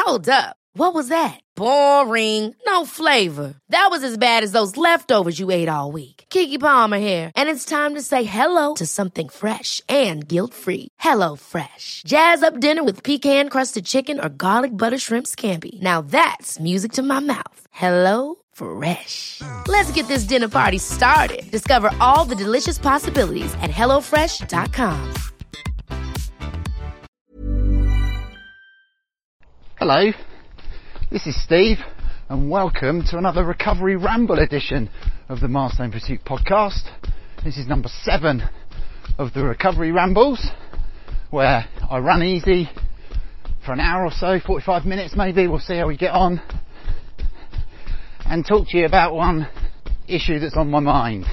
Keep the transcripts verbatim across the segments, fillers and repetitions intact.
Hold up. What was that? Boring. No flavor. That was as bad as those leftovers you ate all week. Keke Palmer here, and it's time to say hello to something fresh and guilt-free. Hello Fresh. Jazz up dinner with pecan-crusted chicken or garlic butter shrimp scampi. Now that's music to my mouth. Hello Fresh. Let's get this dinner party started. Discover all the delicious possibilities at hello fresh dot com. Hello. This is Steve, and welcome to another Recovery Ramble edition of the Milestone Pursuit podcast. This is number seven of the Recovery Rambles, where I run easy for an hour or so, forty-five minutes maybe, we'll see how we get on, and talk to you about one issue that's on my mind.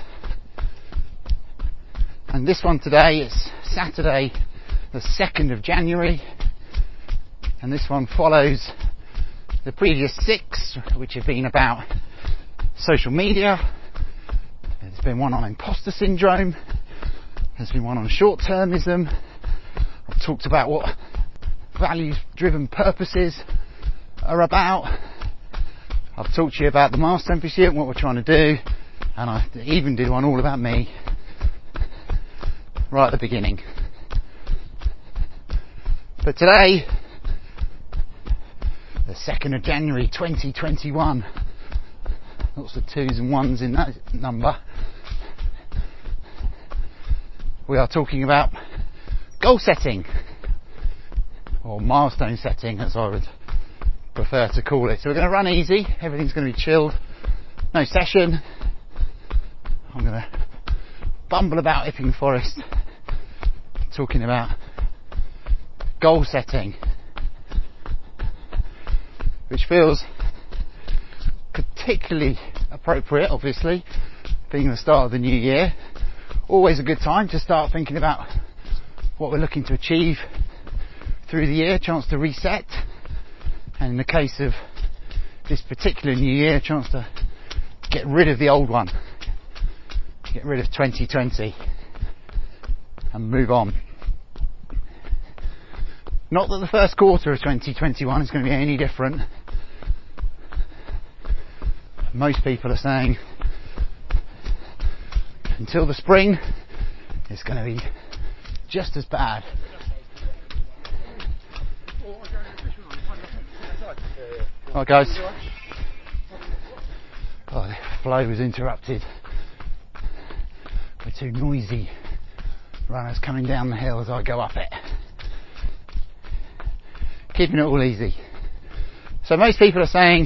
And this one today is Saturday the second of January, and this one follows the previous six, which have been about social media. There's been one on imposter syndrome. There's been one on short-termism. I've talked about what values-driven purposes are about. I've talked to you about the Milestone Pursuit and what we're trying to do. And I even did one all about me right at the beginning. But today, the second of January twenty twenty-one, lots of twos and ones in that number, we are talking about goal setting, or milestone setting as I would prefer to call it. So we're going to run easy, everything's going to be chilled, no session. I'm going to bumble about Epping Forest talking about goal setting, which feels particularly appropriate, obviously, being the start of the new year. Always a good time to start thinking about what we're looking to achieve through the year, chance to reset, and in the case of this particular new year, a chance to get rid of the old one, get rid of twenty twenty and move on. Not that the first quarter of twenty twenty-one is going to be any different. Most people are saying until the spring it's going to be just as bad. Right guys, oh, the flow was interrupted by two noisy runners coming down the hill as I go up it. Keeping it all easy. So most people are saying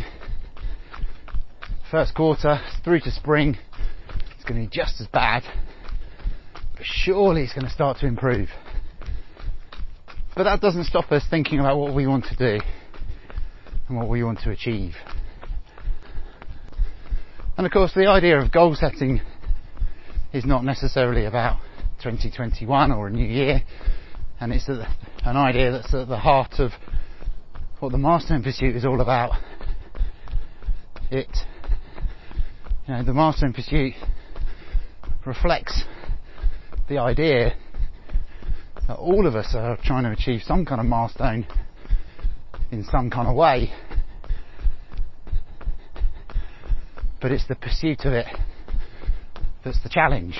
first quarter through to spring it's going to be just as bad, but surely it's going to start to improve. But that doesn't stop us thinking about what we want to do and what we want to achieve. And of course the idea of goal setting is not necessarily about twenty twenty-one or a new year, and it's a, an idea that's at the heart of what the Milestone Pursuit is all about. It, you know, the Milestone Pursuit reflects the idea that all of us are trying to achieve some kind of milestone in some kind of way, but it's the pursuit of it that's the challenge,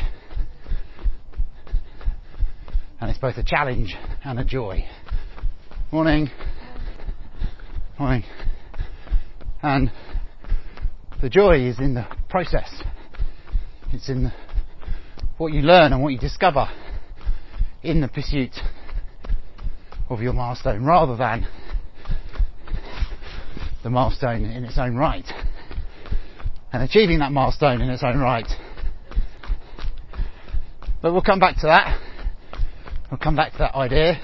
and it's both a challenge and a joy. Morning. Morning. And the joy is in the process. It's in the, what you learn and what you discover in the pursuit of your milestone, rather than the milestone in its own right. And achieving that milestone in its own right. But we'll come back to that. We'll come back to that idea.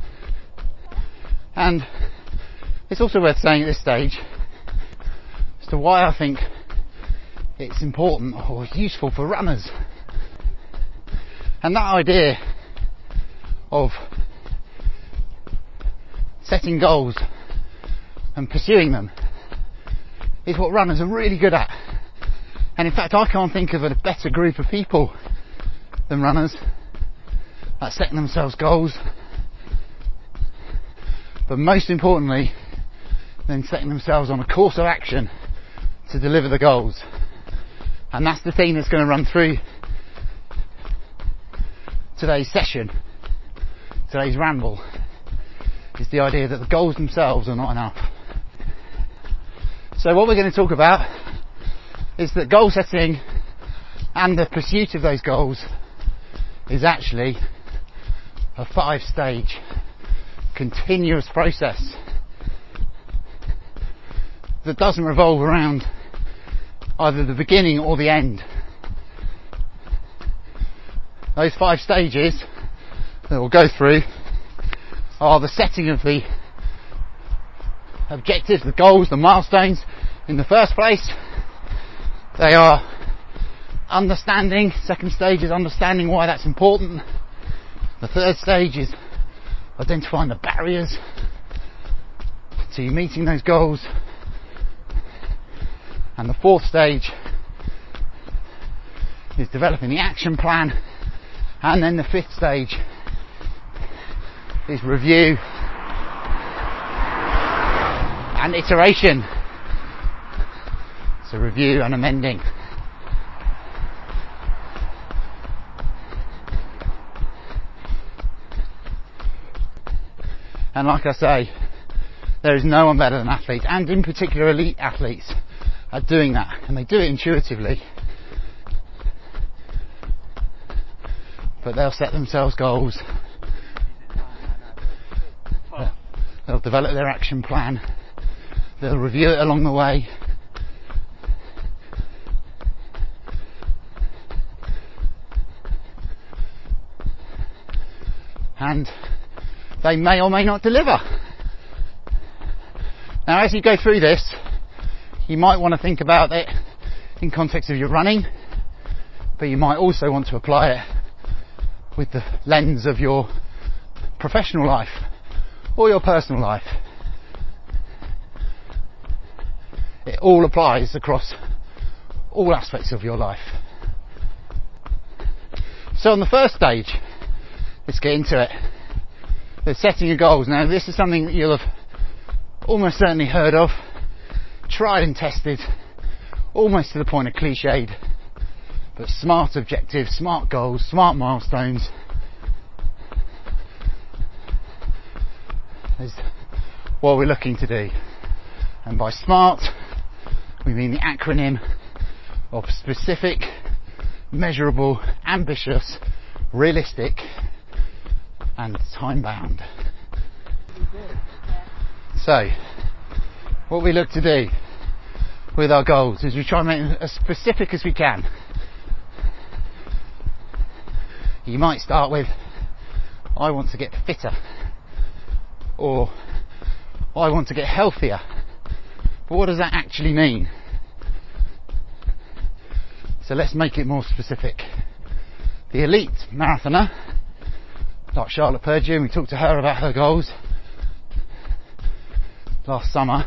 And it's also worth saying at this stage as to why I think it's important or useful for runners. And that idea of setting goals and pursuing them is what runners are really good at. And in fact, I can't think of a better group of people than runners at setting themselves goals, but most importantly then setting themselves on a course of action to deliver the goals. And that's the thing that's going to run through today's session, today's ramble, is the idea that the goals themselves are not enough. So what we're going to talk about is that goal setting and the pursuit of those goals is actually a five stage continuous process that doesn't revolve around either the beginning or the end. Those five stages that we'll go through are the setting of the objectives, the goals, the milestones in the first place. They are understanding, second stage is understanding why that's important. The third stage is identifying the barriers to you meeting those goals. And the fourth stage is developing the action plan. And then the fifth stage is review and iteration. So review and amending. And like I say, there is no one better than athletes, and in particular elite athletes, at doing that, and they do it intuitively. But they'll set themselves goals, they'll develop their action plan, they'll review it along the way, and they may or may not deliver. Now, as you go through this, you might want to think about it in context of your running, but you might also want to apply it with the lens of your professional life or your personal life. It all applies across all aspects of your life. So on the first stage, let's get into it. The setting of goals. Now, this is something that you'll have almost certainly heard of, tried and tested, almost to the point of cliched, but smart objectives, smart goals, smart milestones is what we're looking to do. And by smart, we mean the acronym of specific, measurable, ambitious, realistic, and time bound. So, what we look to do with our goals is we try and make them as specific as we can. You might start with, I want to get fitter, or I want to get healthier. But what does that actually mean? So let's make it more specific. The elite marathoner, like Charlotte Purdue, and we talked to her about her goals last summer.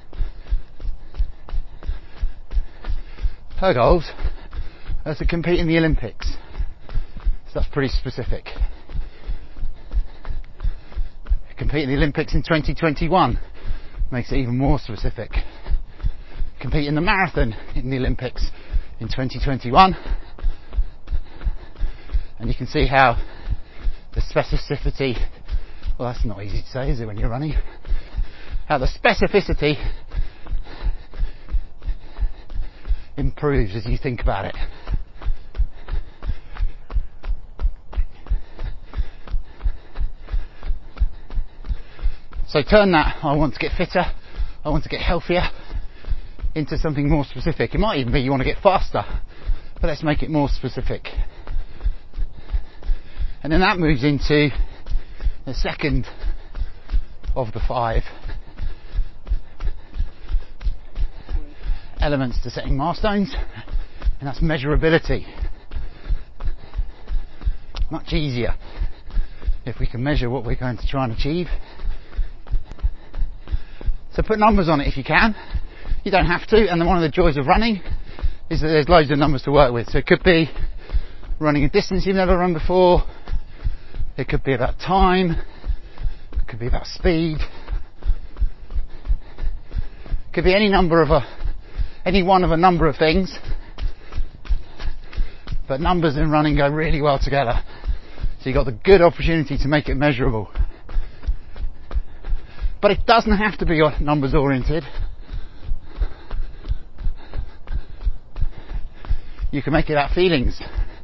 Her goals are to compete in the Olympics. So that's pretty specific. Compete in the Olympics in twenty twenty-one makes it even more specific. Compete in the marathon in the Olympics in twenty twenty-one, and you can see how the specificity, well, that's not easy to say, is it, when you're running? How the specificity improves as you think about it. So turn that, I want to get fitter, I want to get healthier, into something more specific. It might even be you want to get faster, but let's make it more specific. And then that moves into the second of the five elements to setting milestones, and that's measurability. Much easier if we can measure what we're going to try and achieve. So put numbers on it if you can. You don't have to, and then one of the joys of running is that there's loads of numbers to work with. So it could be running a distance you've never run before, it could be about time, it could be about speed, Could be any number of a, any one of a number of things, but numbers in running go really well together. So you've got the good opportunity to make it measurable. But it doesn't have to be numbers oriented. You can make it about feelings.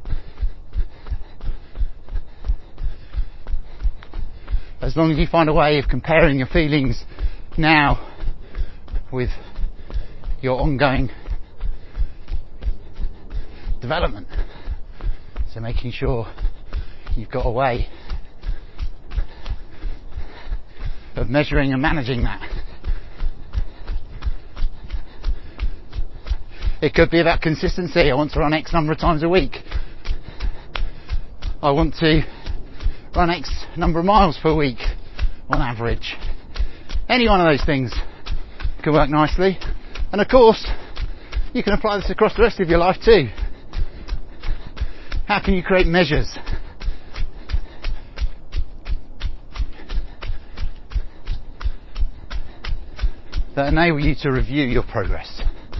As long as you find a way of comparing your feelings now with your ongoing development. So making sure you've got a way of measuring and managing that. It could be about consistency. I want to run X number of times a week. I want to run X number of miles per week on average. Any one of those things can work nicely. And of course, you can apply this across the rest of your life too. How can you create measures? That enable you to review your progress.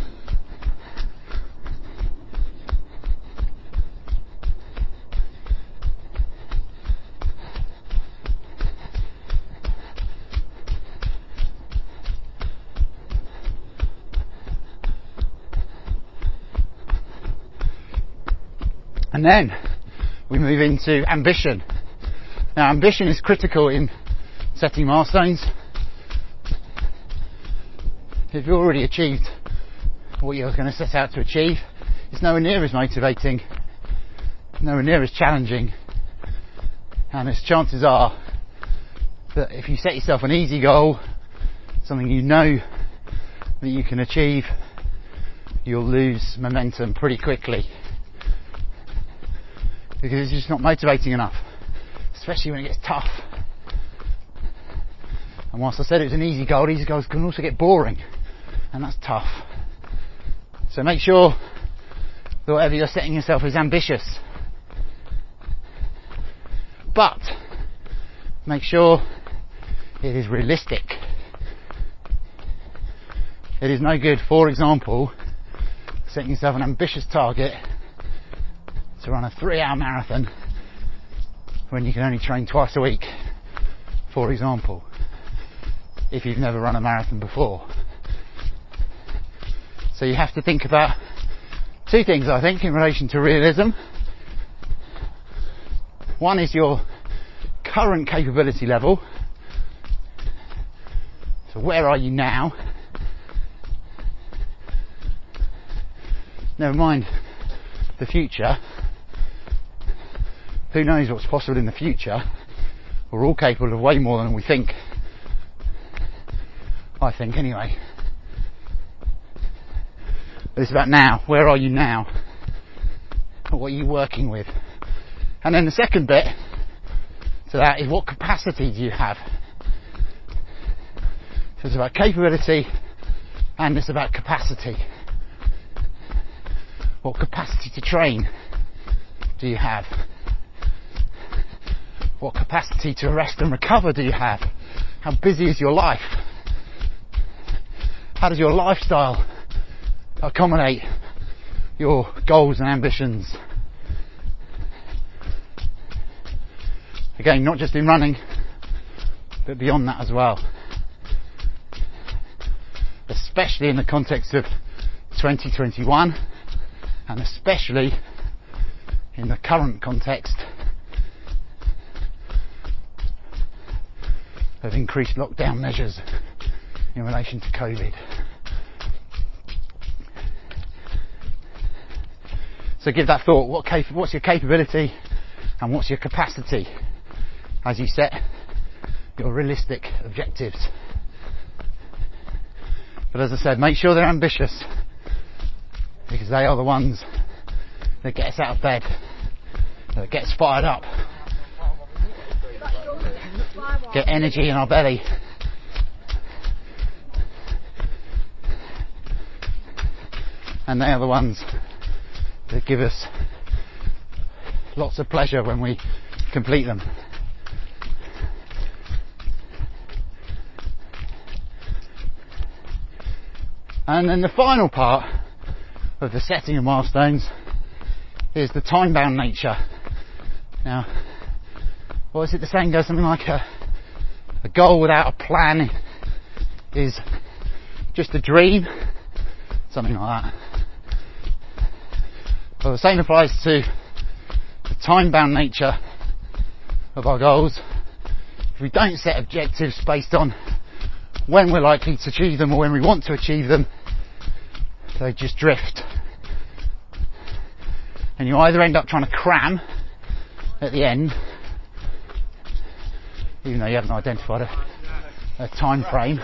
And then we move into ambition. Now, ambition is critical in setting milestones. If you've already achieved what you're going to set out to achieve, it's nowhere near as motivating, nowhere near as challenging, and as chances are that if you set yourself an easy goal, something you know that you can achieve, you'll lose momentum pretty quickly. Because it's just not motivating enough, especially when it gets tough. And whilst I said it was an easy goal, easy goals can also get boring, and that's tough. So make sure that whatever you're setting yourself is ambitious, but make sure it is realistic. It is no good, for example, setting yourself an ambitious target to run a three hour marathon when you can only train twice a week, for example, if you've never run a marathon before. So you have to think about two things, I think, in relation to realism. One is your current capability level. So where are you now? Never mind the future. Who knows what's possible in the future? We're all capable of way more than we think. I think, anyway. But it's about now. Where are you now? What are you working with? And then the second bit to that is, what capacity do you have? So it's about capability and it's about capacity. What capacity to train do you have? What capacity to rest and recover do you have? How busy is your life? How does your lifestyle accommodate your goals and ambitions? Again, not just in running, but beyond that as well. Especially in the context of twenty twenty-one, and especially in the current context of increased lockdown measures in relation to COVID. So give that thought. What cap- what's your capability and what's your capacity as you set your realistic objectives? But as I said, make sure they're ambitious, because they are the ones that get us out of bed, that get us fired up, get energy in our belly. And they are the ones that give us lots of pleasure when we complete them. And then the final part of the setting of milestones is the time-bound nature. Now, what is it the saying goes? Something like a, a goal without a plan is just a dream, something like that. Well, the same applies to the time-bound nature of our goals. If we don't set objectives based on when we're likely to achieve them or when we want to achieve them, they just drift. And you either end up trying to cram at the end, even though you haven't identified a, a time frame,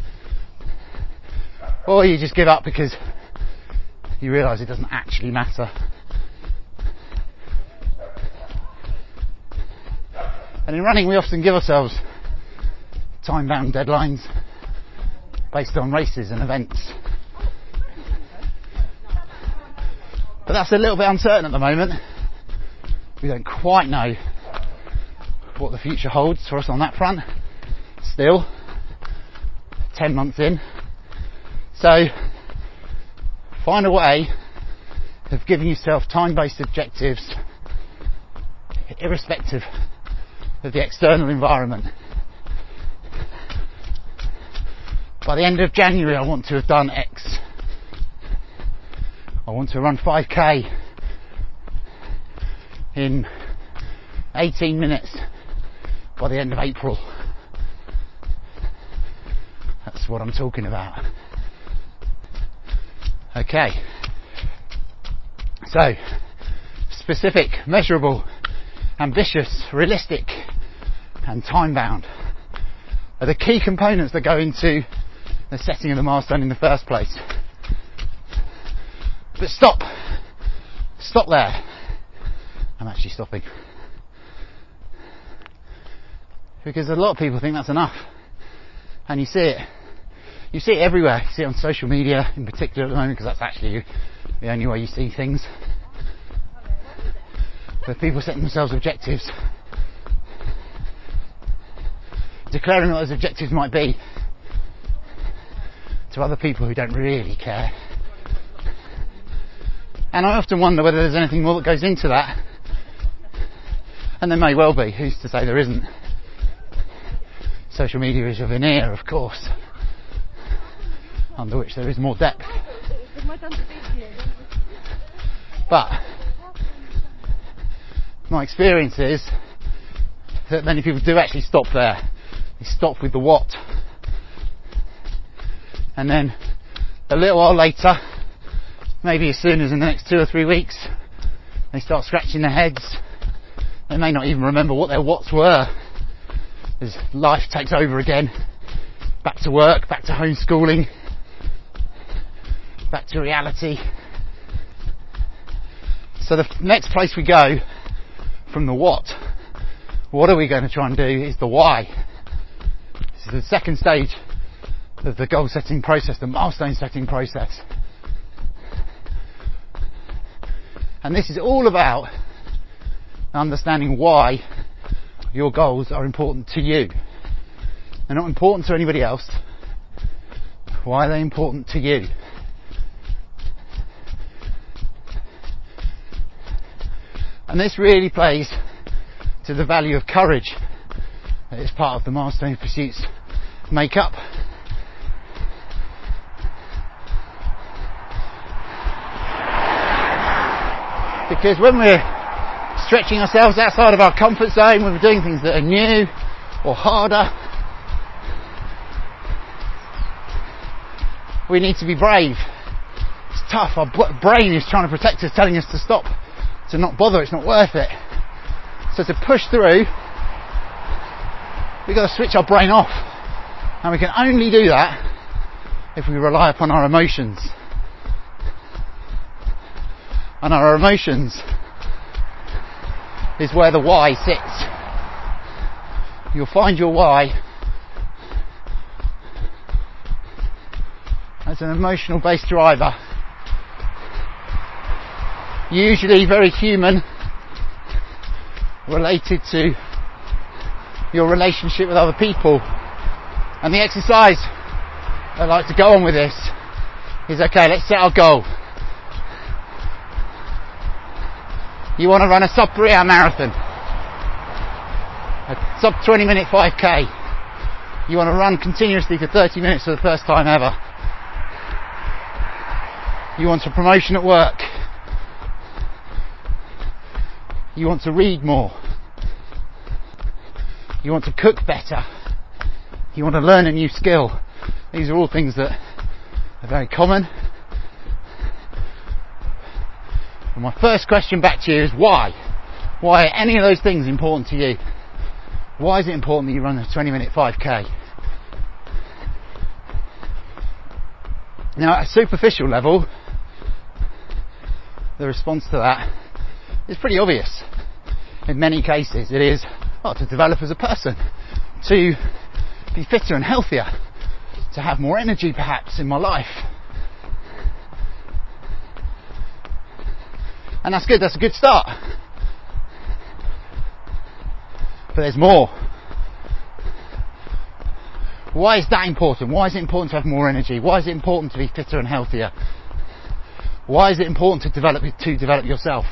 or you just give up because you realise it doesn't actually matter. And in running we often give ourselves time-bound deadlines based on races and events. But that's a little bit uncertain at the moment. We don't quite know what the future holds for us on that front. Still, ten months in. So, find a way of giving yourself time-based objectives, irrespective of the external environment. By the end of January, I want to have done X. I want to run five K in eighteen minutes by the end of April. That's what I'm talking about. Okay. So, specific, measurable, ambitious, realistic, and time-bound are the key components that go into the setting of the milestone in the first place. But stop. Stop there. I'm actually stopping. Because a lot of people think that's enough. And you see it. You see it everywhere. You see it on social media in particular at the moment, because that's actually the only way you see things. Where people setting themselves objectives, declaring what those objectives might be to other people who don't really care. And I often wonder whether there's anything more that goes into that. And there may well be. Who's to say there isn't? Social media is a veneer, of course, under which there is more depth. But my experience is that many people do actually stop there. They stop with the what. And then a little while later, maybe as soon as in the next two or three weeks, they start scratching their heads. They may not even remember what their whats were, as life takes over again. Back to work, back to homeschooling, back to reality. So the next place we go from the what, what are we going to try and do, is the why. This is the second stage of the goal setting process, the milestone setting process. And this is all about understanding why your goals are important to you. They're not important to anybody else. Why are they important to you? And this really plays to the value of courage that is part of the milestone pursuits make up. Because when we're stretching ourselves outside of our comfort zone, when we're doing things that are new or harder, we need to be brave. It's tough. Our brain is trying to protect us, telling us to stop, to not bother, it's not worth it. So to push through, we've got to switch our brain off. And we can only do that if we rely upon our emotions. And our emotions is where the why sits. You'll find your why as an emotional based driver, usually very human, related to your relationship with other people. And the exercise I'd like to go on with this is, okay, let's set our goal. You want to run a sub three hour marathon, a sub twenty minute five K. You want to run continuously for thirty minutes for the first time ever. You want a promotion at work. You want to read more. You want to cook better. You want to learn a new skill. These are all things that are very common. And my first question back to you is why? Why are any of those things important to you? Why is it important that you run a twenty minute five K? Now, at a superficial level, the response to that is pretty obvious. In many cases, it is, well, to develop as a person, to be fitter and healthier, to have more energy perhaps in my life. And that's good, that's a good start. But there's more. Why is that important? Why is it important to have more energy? Why is it important to be fitter and healthier? Why is it important to develop to develop yourself?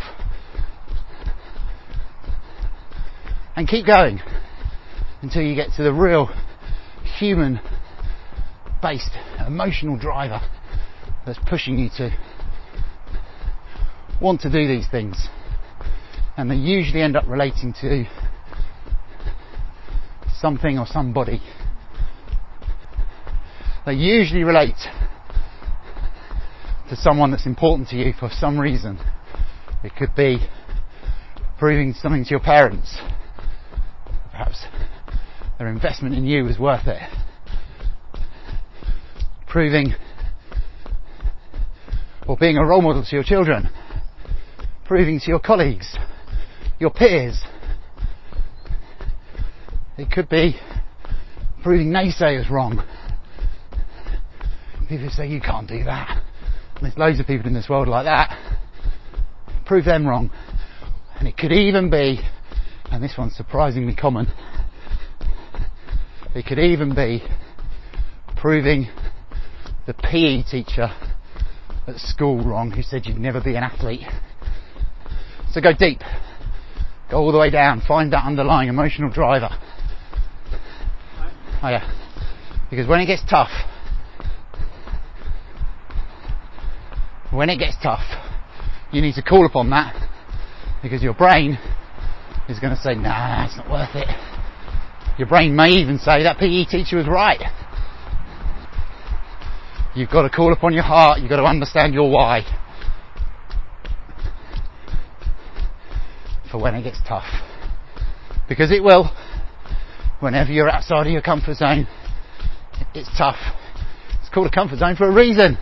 And keep going until you get to the real human based emotional driver that's pushing you to want to do these things. And they usually end up relating to something or somebody. They usually relate to someone that's important to you for some reason. It could be proving something to your parents. Perhaps their investment in you was worth it. Proving or being a role model to your children. Proving to your colleagues, your peers. It could be proving naysayers wrong. People say you can't do that. And there's loads of people in this world like that. Prove them wrong. And it could even be, and this one's surprisingly common, it could even be proving the P E teacher at school wrong who said you'd never be an athlete. So go deep. Go all the way down. Find that underlying emotional driver. Oh yeah. Because when it gets tough, when it gets tough, you need to call upon that, because your brain is going to say, nah, it's not worth it. Your brain may even say that P E teacher was right. You've got to call upon your heart. You've got to understand your why. For when it gets tough. Because it will. Whenever you're outside of your comfort zone, it's tough. It's called a comfort zone for a reason.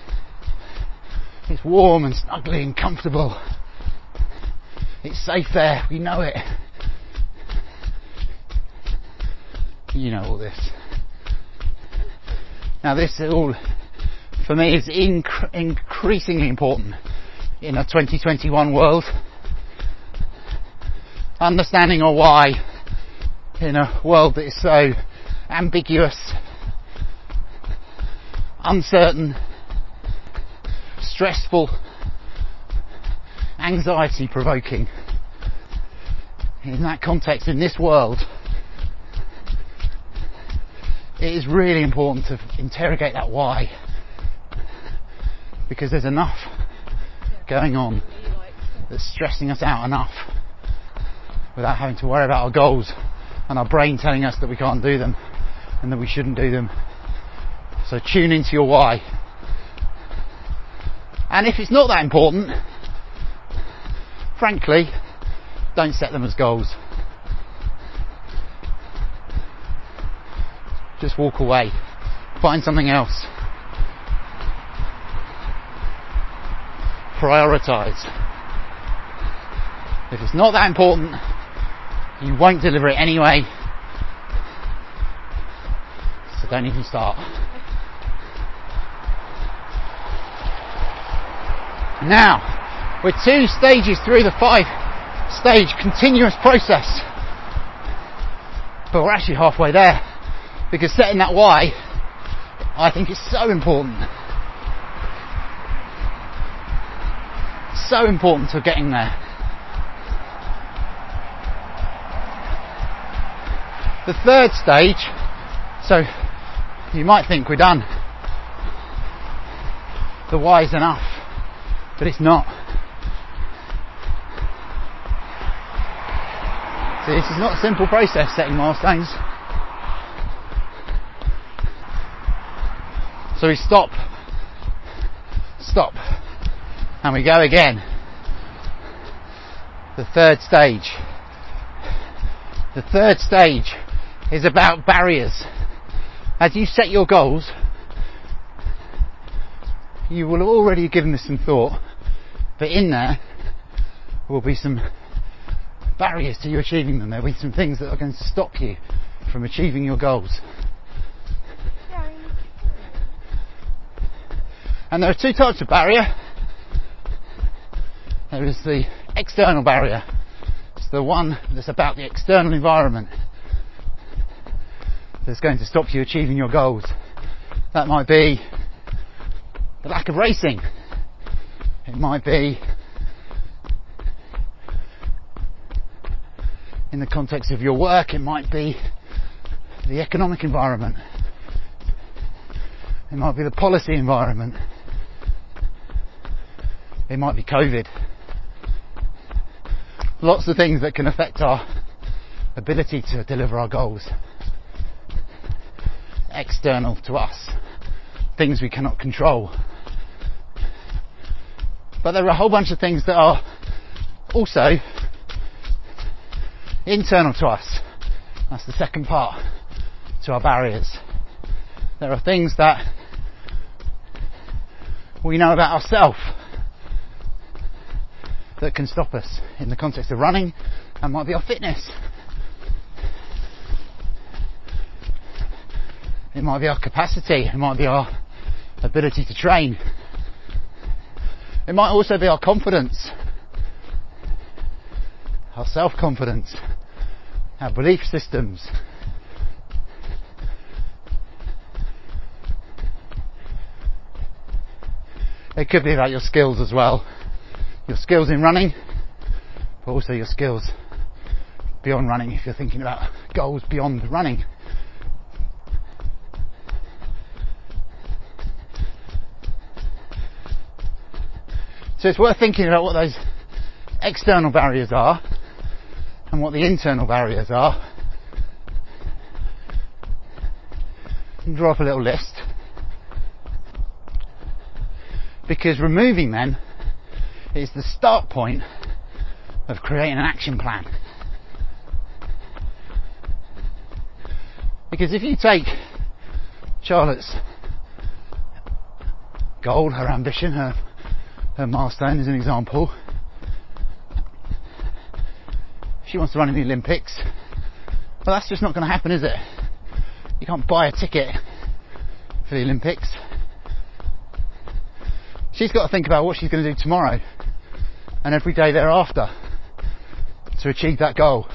It's warm and snuggly and comfortable. It's safe there. We know it. You know all this. Now this all, for me, is inc- increasingly important in a twenty twenty-one world. Understanding our why in a world that is so ambiguous, uncertain, stressful, anxiety provoking. In that context, in this world, it is really important to interrogate that why, because there's enough going on that's stressing us out enough without having to worry about our goals and our brain telling us that we can't do them and that we shouldn't do them. So tune into your why. And if it's not that important, frankly, don't set them as goals. Just walk away. Find something else. Prioritise. If it's not that important, you won't deliver it anyway. So don't even start. Now, we're two stages through the five stage continuous process. But we're actually halfway there. Because setting that why, I think, is so important. so important to getting there. The third stage, so you might think we're done. The why's enough, but it's not. See, this is not a simple process, setting milestones. So we stop, stop, and we go again. The third stage. The third stage is about barriers. As you set your goals, you will have already given this some thought, but in there will be some barriers to you achieving them. There will be some things that are going to stop you from achieving your goals. And there are two types of barrier. There is the external barrier. It's the one that's about the external environment that's going to stop you achieving your goals. That might be the lack of racing. It might be in the context of your work. It might be the economic environment. It might be the policy environment. It might be COVID. Lots of things that can affect our ability to deliver our goals. External to us. Things we cannot control. But there are a whole bunch of things that are also internal to us. That's the second part to our barriers. There are things that we know about ourselves that can stop us in the context of running, and might be our fitness. It might be our capacity, it might be our ability to train. It might also be our confidence, our self-confidence, our belief systems. It could be about your skills as well. Your skills in running, but also your skills beyond running if you're thinking about goals beyond running. So it's worth thinking about what those external barriers are and what the internal barriers are. And draw up a little list. Because removing them is the start point of creating an action plan. Because if you take Charlotte's goal, her ambition, her, her milestone as an example, she wants to run in the Olympics. Well, that's just not going to happen, is it? You can't buy a ticket for the Olympics. She's got to think about what she's going to do tomorrow and every day thereafter to achieve that goal.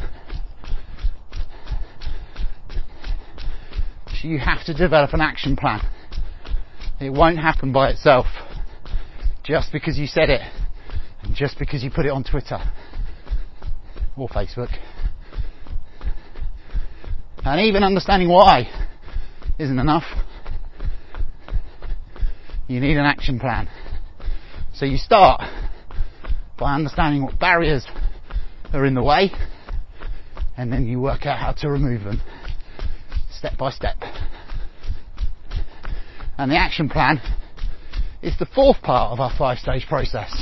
So you have to develop an action plan. It won't happen by itself just because you said it and just because you put it on Twitter or Facebook. And even understanding why isn't enough. You need an action plan. So you start by understanding what barriers are in the way, and then you work out how to remove them step by step. And the action plan is the fourth part of our five stage process.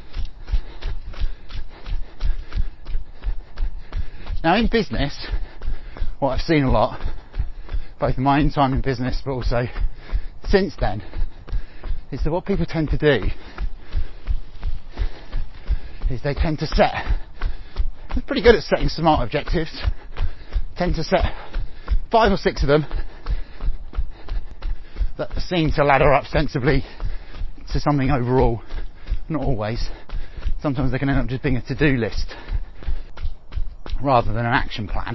Now in business, what I've seen a lot, both in my own time in business but also since then, is that what people tend to do is they tend to set, they're pretty good at setting smart objectives, tend to set five or six of them that seem to ladder up sensibly to something overall. Not always. Sometimes they can end up just being a to-do list rather than an action plan.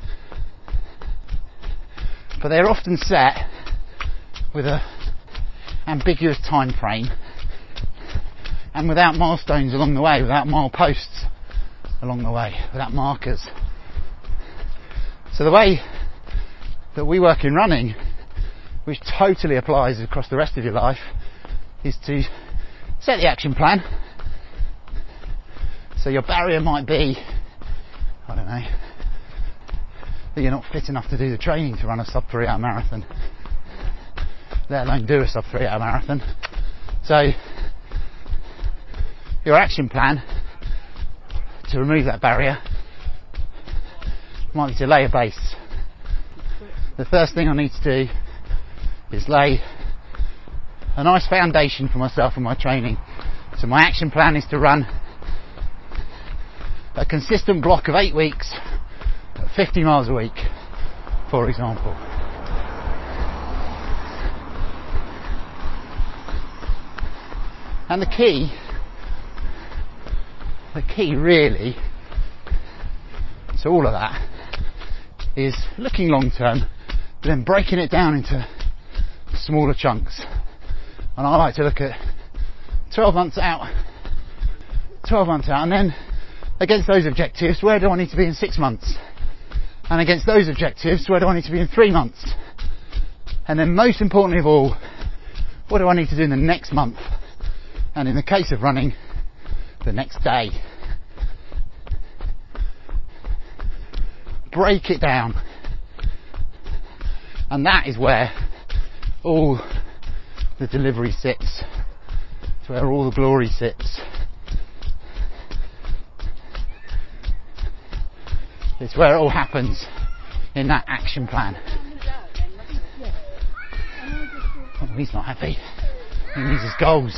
But they're often set with a ambiguous time frame and without milestones along the way, without mileposts along the way, without markers. So the way that we work in running, which totally applies across the rest of your life, is to set the action plan. So your barrier might be, I don't know, that you're not fit enough to do the training to run a sub three hour marathon, let alone do a sub three hour marathon. So your action plan to remove that barrier might be to lay a base. The first thing I need to do is lay a nice foundation for myself and my training. So my action plan is to run a consistent block of eight weeks at fifty miles a week, for example. And the key, the key really to all of that is looking long term, but then breaking it down into smaller chunks. And I like to look at twelve months out, twelve months out, and then against those objectives, where do I need to be in six months? And against those objectives, where do I need to be in three months? And then most importantly of all, what do I need to do in the next month? And in the case of running, the next day. Break it down. And that is where all the delivery sits. It's where all the glory sits. It's where it all happens, in that action plan. Oh, he's not happy. He needs his goals.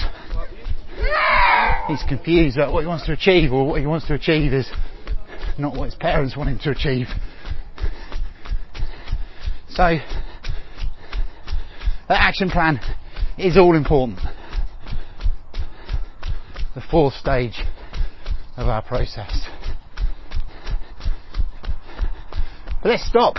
He's confused about what he wants to achieve, or what he wants to achieve is not what his parents want him to achieve. So, that action plan is all important. The fourth stage of our process. But let's stop.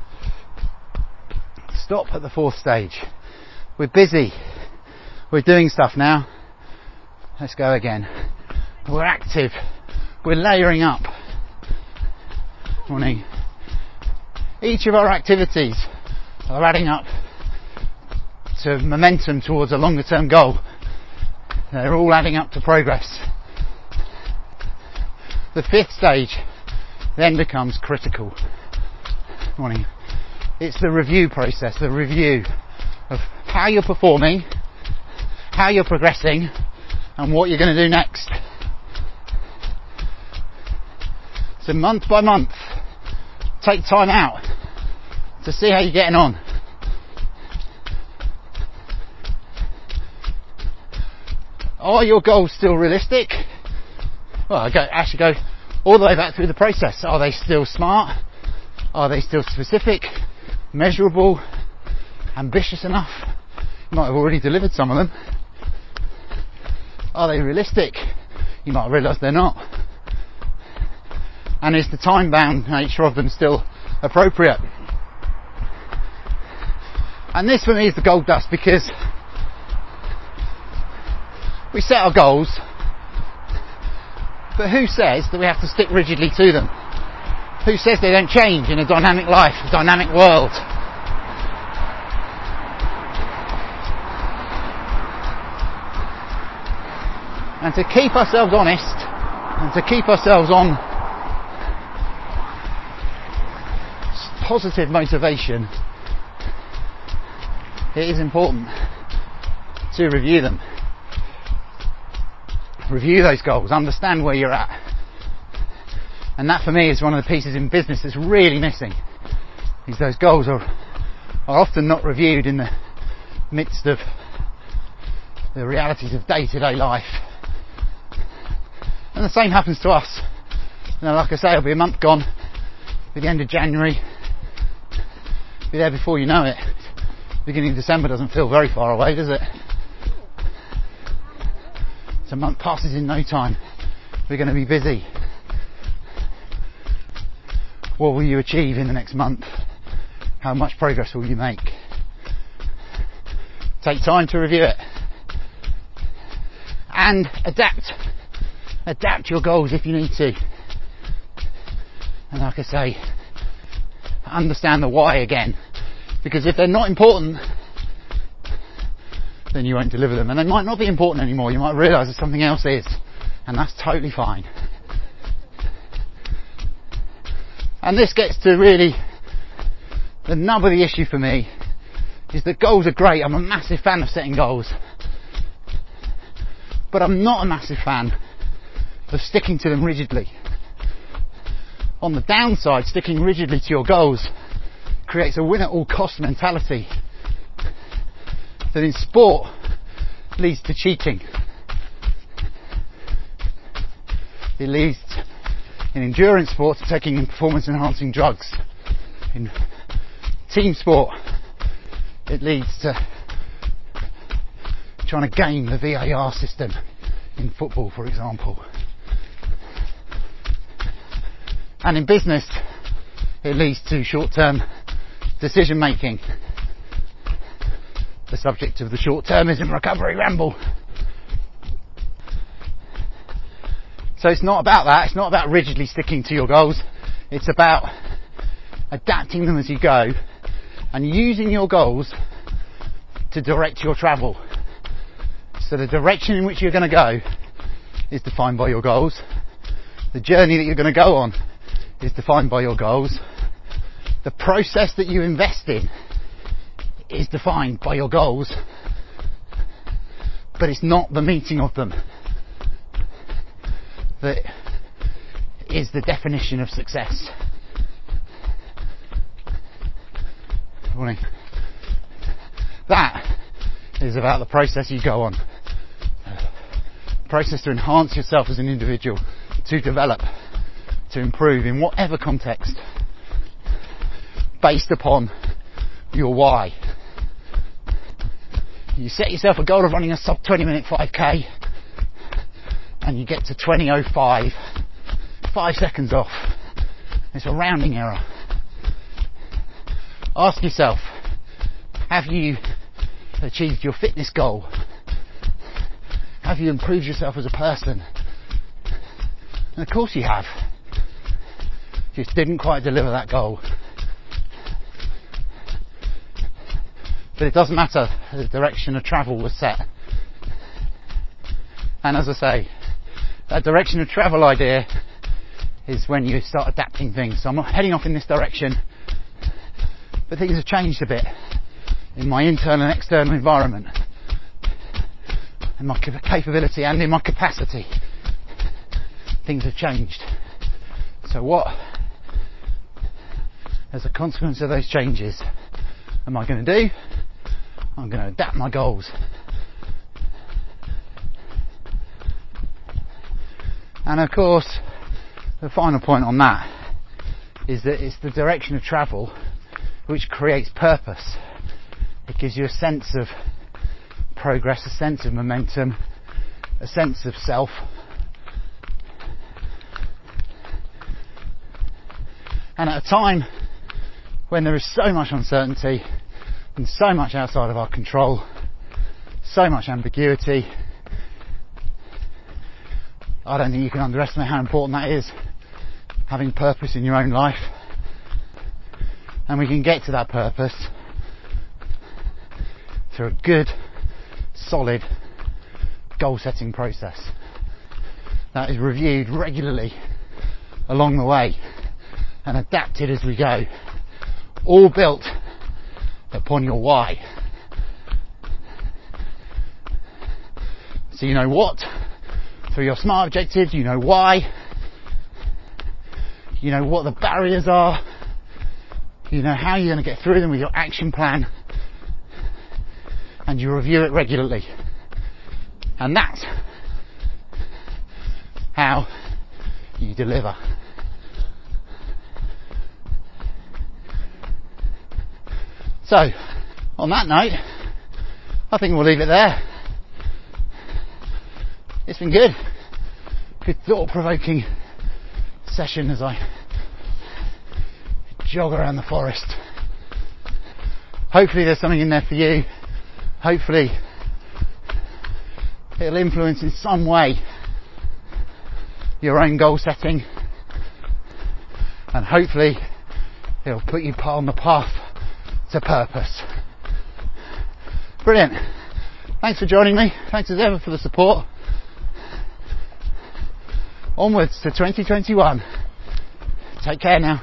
Stop at the fourth stage. We're busy. We're doing stuff now. Let's go again. We're active. We're layering up. Morning. Each of our activities are adding up to momentum towards a longer term goal. They're all adding up to progress. The fifth stage then becomes critical. Morning. It's the review process, the review of how you're performing, how you're progressing, and what you're going to do next. So month by month, take time out to see how you're getting on. Are your goals still realistic? Well, I go, actually go all the way back through the process. Are they still smart? Are they still specific, measurable, ambitious enough? You might have already delivered some of them. Are they realistic? You might realise they're not. And is the time-bound nature of them still appropriate? And this for me is the gold dust, because we set our goals, but who says that we have to stick rigidly to them? Who says they don't change in a dynamic life, a dynamic world? And to keep ourselves honest, and to keep ourselves on positive motivation, it is important to review them. Review those goals, understand where you're at. And that for me is one of the pieces in business that's really missing. Is those goals are, are often not reviewed in the midst of the realities of day-to-day life. And the same happens to us. You know, like I say, it'll be a month gone, be the end of January, be there before you know it. Beginning of December doesn't feel very far away, does it? So a month passes in no time. We're going to be busy. What will you achieve in the next month? How much progress will you make? Take time to review it. and adapt, adapt your goals if you need to. And like I say, understand the why again, because if they're not important, then you won't deliver them, and they might not be important anymore. You might realise that something else is, and that's totally fine. And this gets to really the nub of the issue for me, is that goals are great. I'm a massive fan of setting goals, but I'm not a massive fan of sticking to them rigidly. On the downside, sticking rigidly to your goals creates a win at all cost mentality that in sport leads to cheating. It leads in endurance sports to taking performance enhancing drugs. In team sport, it leads to trying to game the V A R system in football, for example. And in business, it leads to short-term decision making. The subject of the short-termism recovery ramble. So it's not about that. It's not about rigidly sticking to your goals. It's about adapting them as you go and using your goals to direct your travel. So the direction in which you're going to go is defined by your goals. The journey that you're going to go on is defined by your goals. The process that you invest in is defined by your goals, but it's not the meeting of them that is the definition of success. Morning. That is about the process you go on. Process to enhance yourself as an individual, to develop, to improve in whatever context, based upon your why. You set yourself a goal of running a sub twenty minute five K and you get to twenty oh five, five seconds off. It's a rounding error. Ask yourself, have you achieved your fitness goal? Have you improved yourself as a person? And of course you have. Just didn't quite deliver that goal. But it doesn't matter, the direction of travel was set. And as I say, that direction of travel idea is when you start adapting things. So I'm not heading off in this direction, but things have changed a bit in my internal and external environment, in my capability and in my capacity. Things have changed. So what, as a consequence of those changes, am I going to do? I'm going to adapt my goals. And of course, the final point on that is that it's the direction of travel which creates purpose. It gives you a sense of progress, a sense of momentum, a sense of self. And at a time when there is so much uncertainty and so much outside of our control, so much ambiguity, I don't think you can underestimate how important that is, having purpose in your own life. And we can get to that purpose through a good, solid goal setting process that is reviewed regularly along the way and adapted as we go, all built upon your why. So you know what through your SMART objectives, you know why, you know what the barriers are, you know how you're going to get through them with your action plan, and you review it regularly. And that's how you deliver. So, on that note, I think we'll leave it there. It's been good. Good thought-provoking session as I jog around the forest. Hopefully there's something in there for you. Hopefully it'll influence in some way your own goal setting, and hopefully it'll put you on the path to purpose. Brilliant. Thanks for joining me. Thanks as ever for the support. Onwards to twenty twenty-one. Take care now.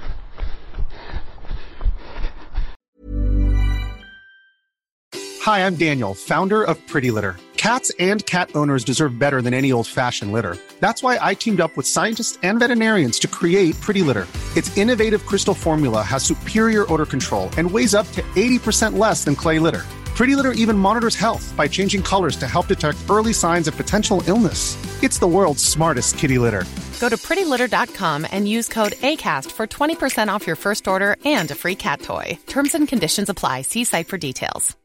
Hi, I'm Daniel, founder of Pretty Litter. Cats and cat owners deserve better than any old-fashioned litter. That's why I teamed up with scientists and veterinarians to create Pretty Litter. Its innovative crystal formula has superior odor control and weighs up to eighty percent less than clay litter. Pretty Litter even monitors health by changing colors to help detect early signs of potential illness. It's the world's smartest kitty litter. Go to pretty litter dot com and use code ACAST for twenty percent off your first order and a free cat toy. Terms and conditions apply. See site for details.